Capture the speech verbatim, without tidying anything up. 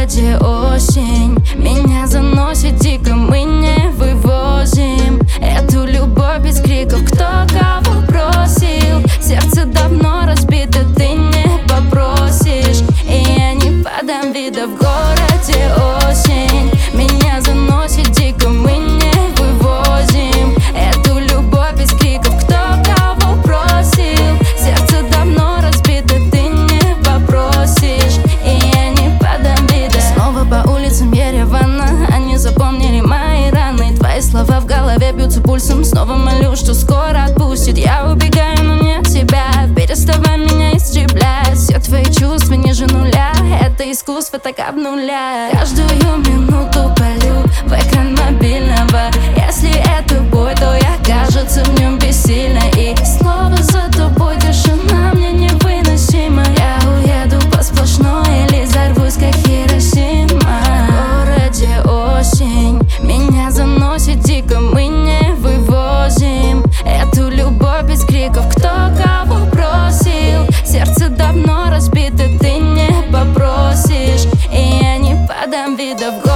городе осень, меня заносит дико, мы не вывозим эту любовь без криков. Кто кого просил? Сердце давно разбито, ты не попросишь, и я не подам вида. В городе осень, меня заносит дико, мы не вывозим эту любовь без криков. Кто кого просил? Сердце давно разбито, ты не попросишь, и я не подам вида. Снова по улицам Еревана они запомнили мои раны. Твои слова в голове бьются пульсом. Снова молю, что скоро отпустит. Я убегаю, но не от тебя. Переставай меня истреблять. Все твои чувства ниже нуля. Это искусство так обнуляет. Каждую минуту полю в экран мобильного. Если это бой, то я, кажется, в нем бессильна. И снова за тобой тишина мне невыносима. Я уеду по сплошной или взорвусь, как Хиросима. В городе осень, меня заносит дико, мы не вывозим эту любовь без криков. Кто кого просил? Сердце давно разбито, ты не попросишь, и я не подам вида. В